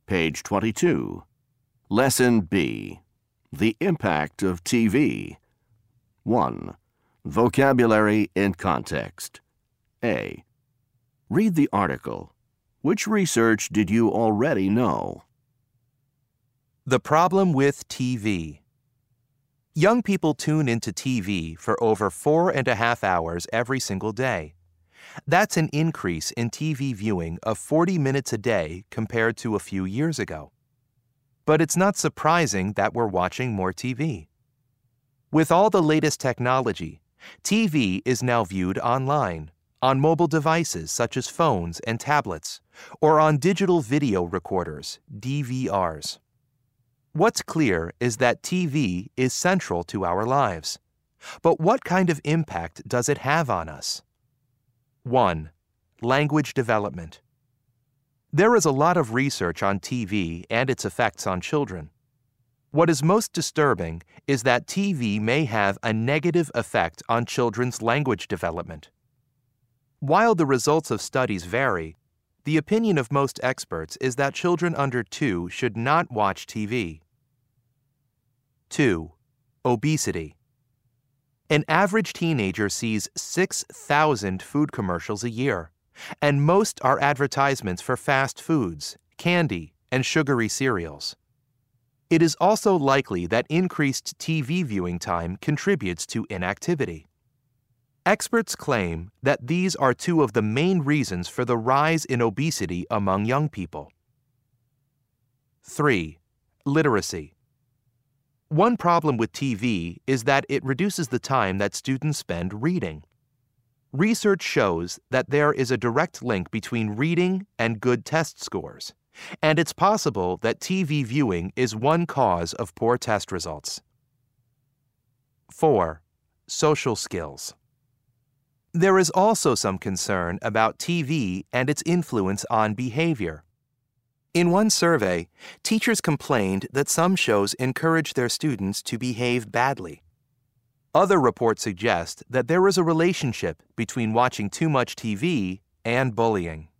Page 22. Lesson B. The impact of TV. 1. Vocabulary in context. A. Read the article. Which research did you already know? The problem with TV. Young people tune into TV for over 4.5 hours every single day. That's an increase in TV viewing of 40 minutes a day compared to a few years ago. But it's not surprising that we're watching more TV. With all the latest technology, TV is now viewed online, on mobile devices such as phones and tablets, or on digital video recorders, DVRs. What's clear is that TV is central to our lives. But what kind of impact does it have on us? 1. Language development. There is a lot of research on TV and its effects on children. What is most disturbing is that TV may have a negative effect on children's language development. While the results of studies vary, the opinion of most experts is that children under 2 should not watch TV. 2. Obesity. An average teenager sees 6,000 food commercials a year, and most are advertisements for fast foods, candy, and sugary cereals. It is also likely that increased TV viewing time contributes to inactivity. Experts claim that these are 2 of the main reasons for the rise in obesity among young people. 3. Literacy. One problem with TV is that it reduces the time that students spend reading. Research shows that there is a direct link between reading and good test scores, and it's possible that TV viewing is one cause of poor test results. 4. Social skills. There is also some concern about TV and its influence on behavior. In one survey, teachers complained that some shows encourage their students to behave badly. Other reports suggest that there is a relationship between watching too much TV and bullying.